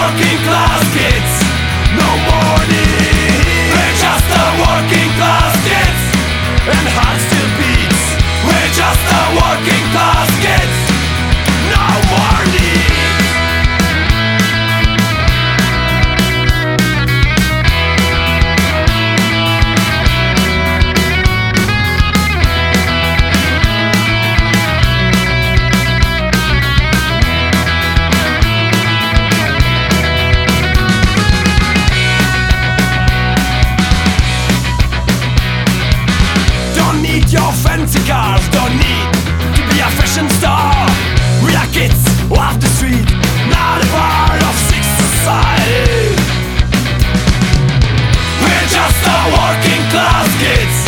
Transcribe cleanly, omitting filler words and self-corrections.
working class kids. No morning. We're just the working class kids. And heart still beats. We're just the working class kids. No morning. Don't need your fancy cars, don't need to be a fashion star. We are kids off the street, not a part of sick society. We're just the working class kids.